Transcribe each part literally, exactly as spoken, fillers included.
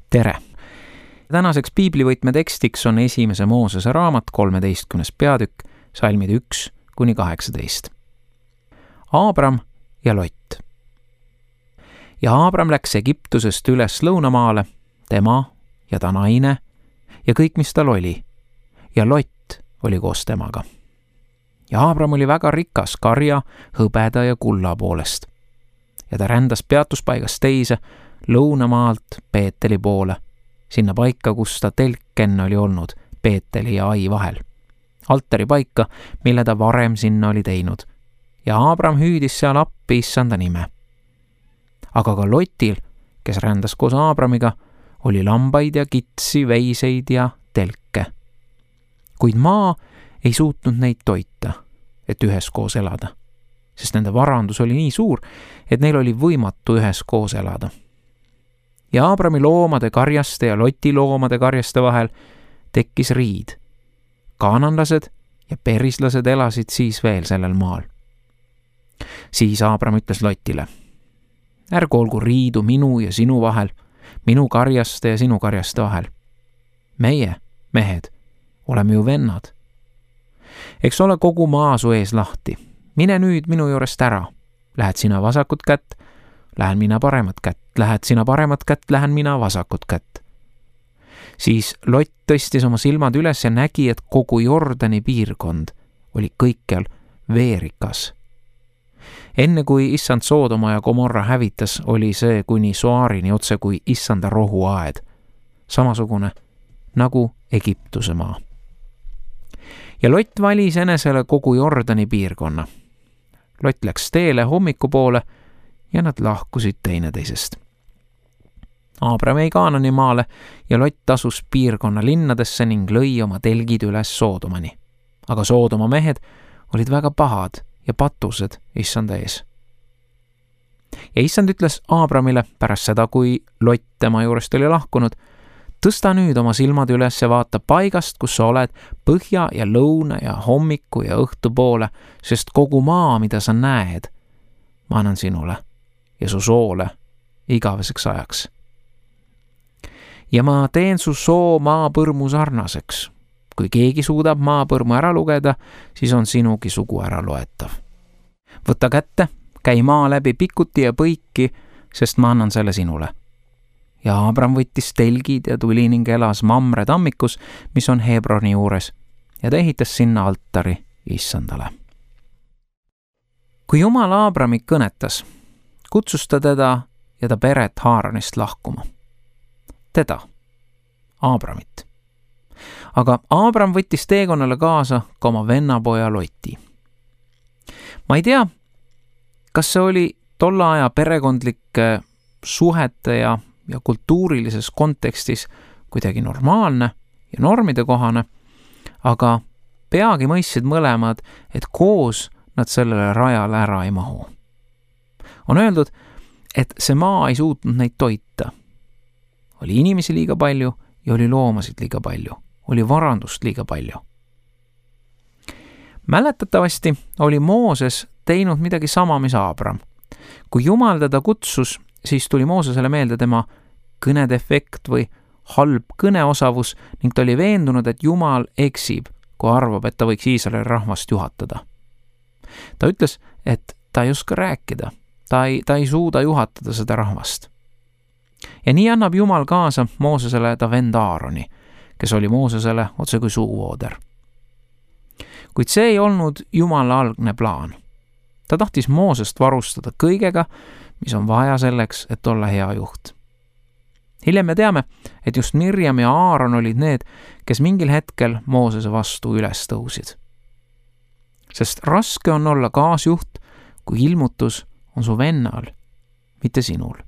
tere! Tänaseks piiblivõtme tekstiks on esimese Moosese raamat kolmeteistkümnes peatükk, salmid üks kuni kaheksateist. Aabram ja Lott. Ja Aabram läks Egiptusest üles lõunamaale, tema ja ta naine ja kõik, mis tal oli, ja Lott oli koos temaga. Ja Aabram oli väga rikas karja, hõbeda ja kulla poolest. Ja ta rändas peatuspaigast teise, lõunamaalt Peeteli poole, sinna paika, kus ta telkenne oli olnud Peeteli ja Ai vahel. Altari paika, mille ta varem sinna oli teinud. Ja Aabram hüüdis seal appi issanda nime. Aga ka Lotil, kes rändas koos Aabramiga, oli lambaid ja kitsi, veiseid ja telke. Kuid maa ei suutnud neid toita, et üheskoos elada, sest nende varandus oli nii suur, et neil oli võimatu üheskoos elada. Ja Aabrami loomade karjaste ja Loti loomade karjaste vahel tekkis riid. Kaananlased ja perislased elasid siis veel sellel maal. Siis Aabram ütles Lotile: ärgu olgu riidu minu ja sinu vahel, minu karjaste ja sinu karjaste vahel. Meie, mehed, oleme ju vennad. Eks ole kogu maa su ees lahti. Mine nüüd minu juurest ära. Lähed sina vasakut kätt, lähen mina paremat kätt, lähed sina paremat kätt, lähen mina vasakut kätt. Siis Lott tõstis oma silmad üles ja nägi, et kogu Jordani piirkond oli kõikjal veerikas. Enne kui issand Soodoma ja Gomorra hävitas, oli see kuni Soarini otse kui issanda rohuaed, samasugune nagu Egiptuse maa. Ja Lott valis enesele kogu Jordani piirkonna. Lott läks teele hommikupoole ja nad lahkusid teineteisest. Aabram jäi Kaanani maale ja Lott asus piirkonna linnadesse ning lõi oma telgid üles Soodomani. Aga Soodoma mehed olid väga pahad ja patused issanda ees. Ja issand ütles Aabramile pärast seda, kui Lott tema juurest oli lahkunud: tõsta nüüd oma silmad üles ja vaata paigast, kus sa oled, põhja ja lõuna ja hommiku ja õhtu poole, sest kogu maa, mida sa näed, ma annan sinule ja su soole igaveseks ajaks. Ja ma teen su soo maapõrmu sarnaseks. Kui keegi suudab maapõrmu ära lugeda, siis on sinugi sugu ära loetav. Võta kätte, käi maa läbi pikuti ja põiki, sest ma annan selle sinule. Ja Aabram võttis telgid ja tuli ning elas Mamre tammikus, mis on Hebroni juures, ja ta ehitas sinna altari issandale. Kui Jumal Aabrami kõnetas, kutsus ta teda ja ta peret Haaranist lahkuma. Teda, Aabramit. Aga Aabram võttis teekonnale kaasa ka oma vennapoja Loti. Ma ei tea, kas see oli tolle aja perekondlike suhete ja, ja kultuurilises kontekstis kuidagi normaalne ja normide kohane, aga peagi mõistsid mõlemad, et koos nad sellele rajale ära ei mahu. On öeldud, et see maa ei suutnud neid toita. Oli inimesi liiga palju ja oli loomasid liiga palju. Oli varandust liiga palju. Mäletatavasti oli Mooses teinud midagi sama, mis Aabram. Kui Jumal teda kutsus, siis tuli Moosesele meelde tema kõnedefekt või halb kõneosavus ning ta oli veendunud, et Jumal eksib, kui arvab, et ta võiks Iisraeli rahvast juhatada. Ta ütles, et ta ei oska rääkida. Ta ei, ta ei suuda juhatada seda rahvast. Ja nii annab Jumal kaasa Moosesele ta vend Aaroni, kes oli Moosesele otse kui suuvooder. Kuid see ei olnud Jumala algne plaan. Ta tahtis Moosest varustada kõigega, mis on vaja selleks, et olla hea juht. Hiljem me teame, et just Mirjam ja Aaron olid need, kes mingil hetkel Moosese vastu üles tõusid. Sest raske on olla kaasjuht, kui ilmutus on su vennal, mitte sinul.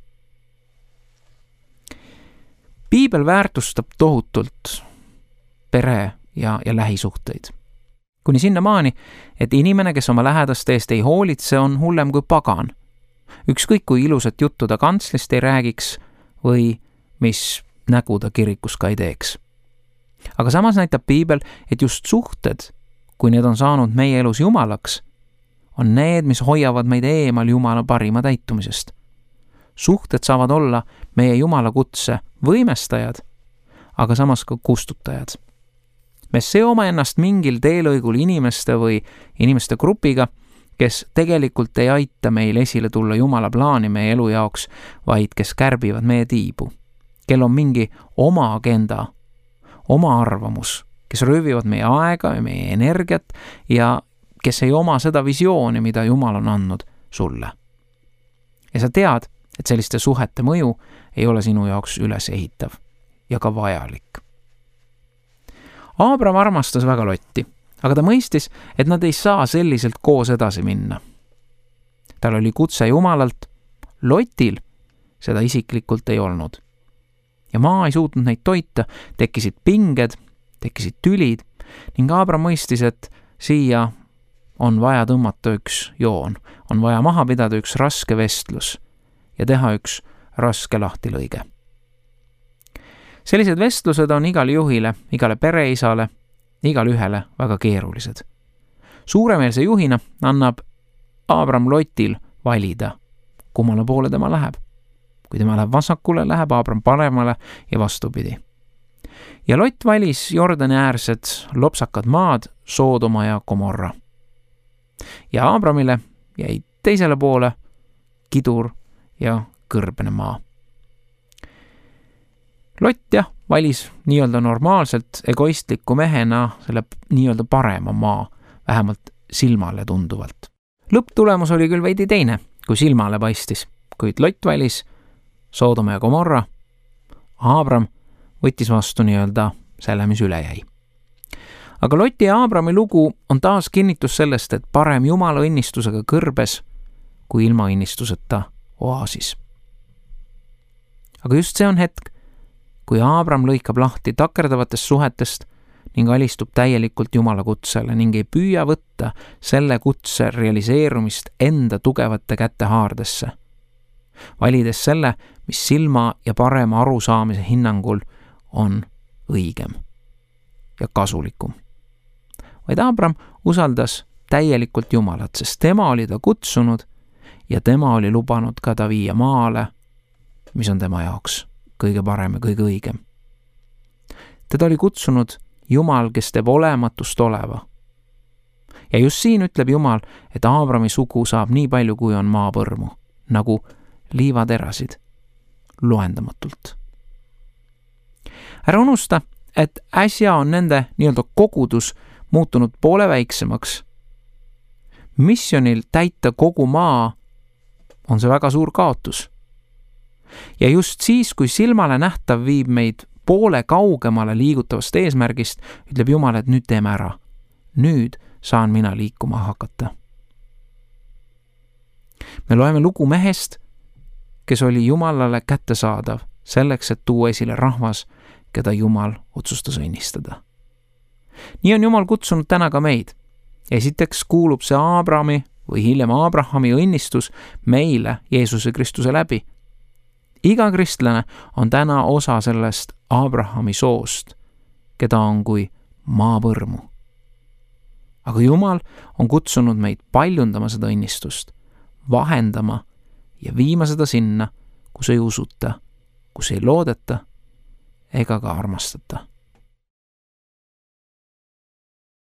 Piibel väärtustab tohutult pere ja, ja lähisuhteid. Kuni sinna maani, et inimene, kes oma lähedaste eest ei hoolitse, on hullem kui pagan. Ükskõik kui ilusat juttu ta kantslist ei räägiks või mis nägu ta kirikus ka ei teeks. Aga samas näitab Piibel, et just suhted, kui need on saanud meie elus Jumalaks, on need, mis hoiavad meid eemal Jumala parima täitumisest. suhted saavad olla meie Jumala kutse võimestajad, aga samas ka kustutajad. Me seome ennast mingil teelõigul inimeste või inimeste grupiga, kes tegelikult ei aita meil esile tulla Jumala plaani meie elu jaoks, vaid kes kärbivad meie tiibu, kel on mingi oma agenda, oma arvamus, kes röövivad meie aega ja meie energiat ja kes ei oma seda visiooni, mida Jumal on andnud sulle. Ja sa tead, et selliste suhete mõju ei ole sinu jaoks üles ehitav ja ka vajalik. Aabram armastas väga Lotti, aga ta mõistis, et nad ei saa selliselt koos edasi minna. Tal oli kutse Jumalalt, Lotil seda isiklikult ei olnud. Ja maa ei suutnud neid toita, tekkisid pinged, tekkisid tülid ning Aabram mõistis, et siia on vaja tõmmata üks joon, on vaja maha pidada üks raske vestlus ja teha üks raske lahtilõige. Sellised vestlused on igale juhile, igale pereisale, igale ühele väga keerulised. Suuremeelse juhina annab Aabram Lotil valida, kummale poole tema läheb. Kui tema läheb vasakule, läheb Aabram paremale ja vastupidi. Ja Lot valis Jordani äärsed lopsakad maad, Soodoma ja Gomorra. Ja Aabramile jäi teisele poole kidur ja kõrbene maa. Lot jah, valis nii-öelda normaalselt egoistliku mehena selle nii-öelda parema maa, vähemalt silmale tunduvalt. Lõpptulemus oli küll veidi teine, kui silmale paistis, kuid Lot valis Soodoma ja Gomorra. Aabram võttis vastu nii-öelda selle, mis üle jäi. Aga Loti ja Aabrami lugu on taas kinnitus sellest, et parem Jumala õnnistusega kõrbes kui ilma õnnistuseta oaasis. Aga just see on hetk, kui Aabram lõikab lahti takerdavatest suhetest ning alistub täielikult Jumala kutsele ning ei püüa võtta selle kutse realiseerumist enda tugevate kätte haardesse, valides selle, mis silma ja parema arusaamise hinnangul on õigem ja kasulikum. Vaid Aabram usaldas täielikult Jumalat, sest tema oli ta kutsunud ja tema oli lubanud ka ta viia maale, mis on tema jaoks kõige parem ja kõige õigem. Teda oli kutsunud Jumal, kes teeb olematust oleva. Ja just siin ütleb Jumal, et Aabrami sugu saab nii palju, kui on maapõrmu, nagu liivaterasid, loendamatult. Ära unusta, et äsja on nende nii-öelda kogudus muutunud poole väiksemaks. Missionil täita kogu maa on see väga suur kaotus. Ja just siis, kui silmale nähtav viib meid poole kaugemale liigutavast eesmärgist, ütleb Jumal, et nüüd teeme ära. Nüüd saan mina liikuma hakata. Me loeme lugu mehest, kes oli Jumalale kättesaadav selleks, et tuua esile rahvas, keda Jumal otsustas õnnistada. Nii on Jumal kutsunud täna ka meid. Esiteks kuulub see Aabrami või hiljem Aabrahami õnnistus meile Jeesuse Kristuse läbi. Iga kristlane on täna osa sellest Aabrahami soost, keda on kui maapõrmu. Aga Jumal on kutsunud meid paljundama seda õnnistust, vahendama ja viima seda sinna, kus ei usuta, kus ei loodeta ega ka armastata.